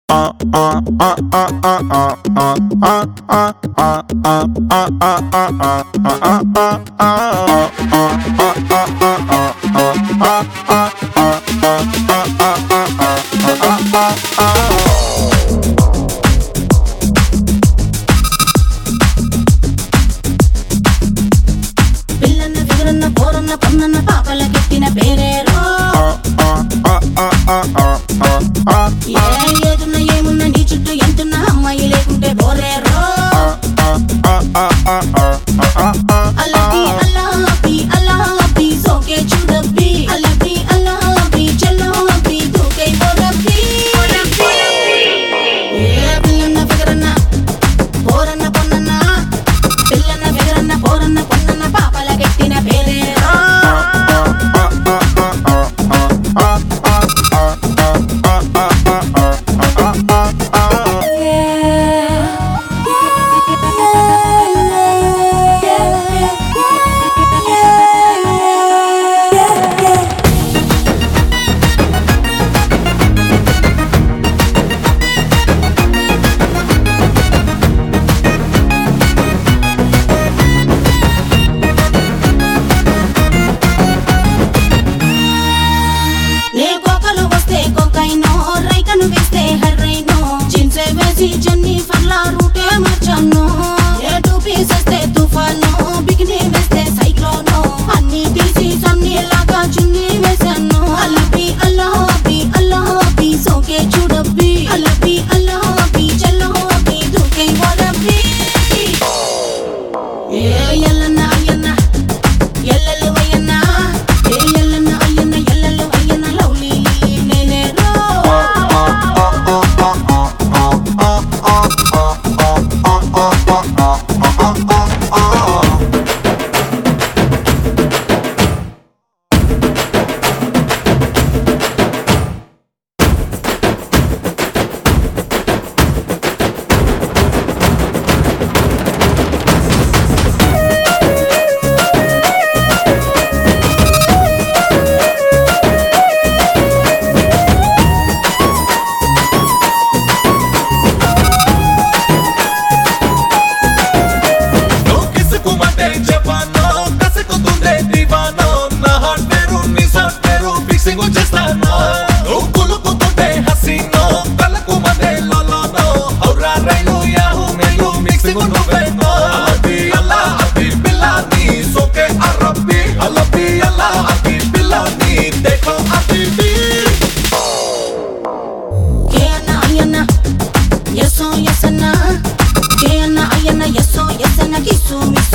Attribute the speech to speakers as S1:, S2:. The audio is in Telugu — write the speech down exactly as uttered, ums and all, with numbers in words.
S1: పిల్లన్న ఫిగరన్న పోరన్న పొన్నన్న పాపల కెట్టిన పేరేరో ఏదున్న ఏమున్న నీ చుట్టూ ఎంతున్న అమ్మాయి లేకుంటే బోరేరో అల్లబి అల్లాబి అల్లాబి సోకే చూడబ్బి అల్లబి అల్లాబి చల్లోబి దూకై బోరబ్బి ఏ పిల్లన్న ఫిగరన్న పోరన్న పొన్నన్న పిల్లన్న ఫిగరన్న పోరన్న పొన్నన్న పాపల కెట్టిన పేరేరో జెన్నిఫర్ లా రూటే మార్చాను ఏ టూ పీసెస్తే తుఫాను బిగిని వేస్తే సైక్లోను అన్ని తీసి సన్నీలాగా చున్ని వేసాను అల్లబి అల్లాబి అల్లాబి సోకే చూడబ్బి అల్లబి అల్లాబి చల్లోబి దూకై బోరబ్బి ఏ ఎల్లన్న అయ్యన్న ఎల్లలు అయ్యన్న ఏ ఎల్లన్న అయ్యన్న ఎల్లలు అయ్యన్న లవ్లీ నేనేరో Yes, oh, yes, and na. Yes, oh, yes, and na. Kiss me.